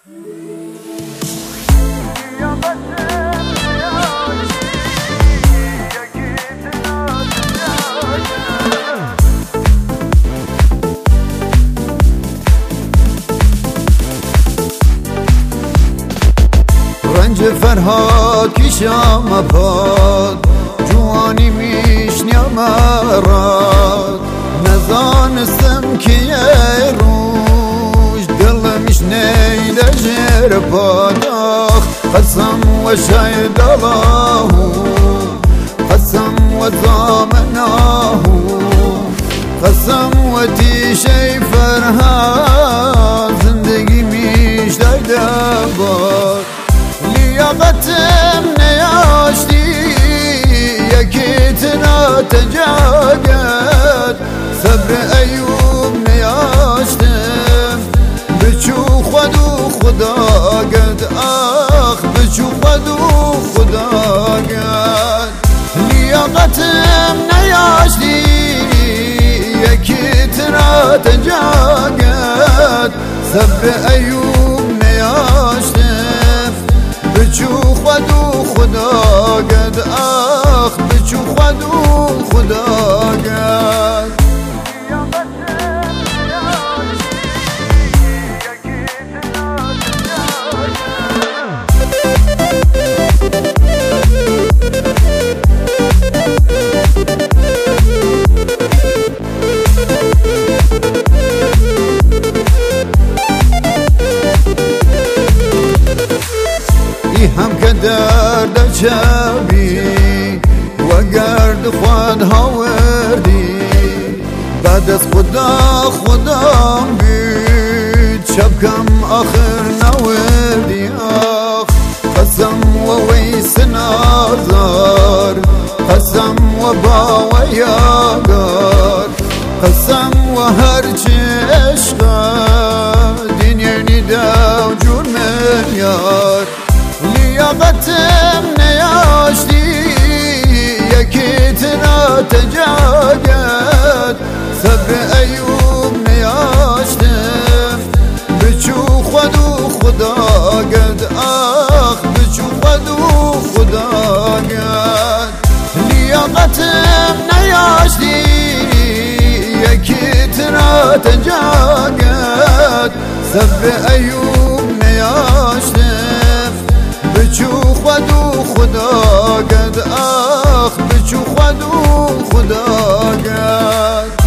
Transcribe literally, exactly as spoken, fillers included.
رنج فرهاد کشم پاد جوانی میشنیم راد نزانستم که روش دلمش نیده جر پاداخ قسم و شاید الله قسم و زامناه قسم و تیشه فرهاد زندگی میش دایده باد لیاقتم نیاشتی یکی تنا تجاگد صبر ایوب نیاشتم بچو خود و خدا گد آخ بچو خود و خدا گد لیاقتم نیاشتی یکی تنا تجاگد صبر ایوب نیاشتم بچو خود و خدا گد آخ بچو خود و خدا گد هم که درد چبی و گرد خود هاوردی بعد از خدا خودم بید شب کم آخر نوردی آخ قسم و ویس نازار قسم و با و یاگار قسم و هرچی عشقا دنیا نیده و جور میار لیاقتم نیاشتی یکی تنا تجاگد صبر ایوب نیاشتم بچو خود و خدا گد آخ بچو خود و خدا گد لیاقتم نیاشتی یکی تنا تجاگد صبر ایوب نیاشتم بچو خود و خدا گد آخ بچو خود و خدا گد